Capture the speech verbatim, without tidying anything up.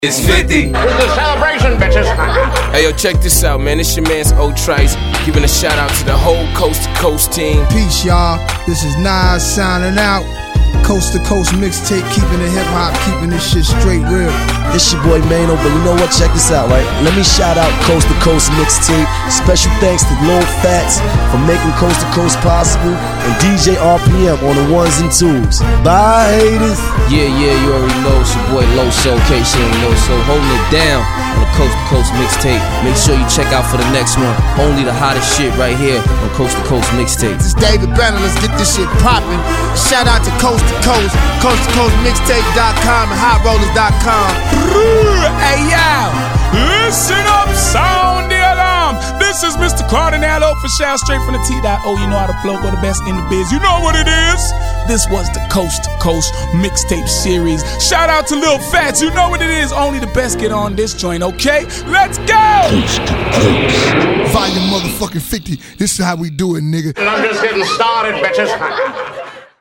It's fifty. It's a celebration, bitches. Hey, yo, check this out, man. It's your man's O-Trice, giving a shout out to the whole Coast to Coast team. Peace, y'all. This is Nas signing out. Coast to Coast mixtape, keeping the hip hop, keeping this shit straight real. It's your boy Mano, but you know what? Check this out, right? Let me shout out Coast to Coast mixtape. Special thanks to Lil Fats for making Coast to Coast possible, and D J R P M on the ones and twos. Bye, haters. Yeah, yeah, you already know it's your boy Low Soul, in case you ain't know. So holding it down on the Coast to Coast mixtape. Make sure you check out for the next one. Only the hottest shit right here on Coast to Coast mixtape. This is David Banner. Let's get this shit poppin'. Shout out to Coast to Coast, Coast to Coast mixtape dot com and hot rollers dot com. Hey y'all, listen up, sound the alarm. This is Mister Cardinal Official, straight from the T O. You know how to flow, go the best in the biz. You know what it is. This was the Coast to Coast mixtape series. Shout out to Lil Fats. You know what it is. Only the best get on this joint, okay? Let's go. Coast to Coast. Volume motherfucking fifty. This is how we do it, nigga. And I'm just getting started, bitches.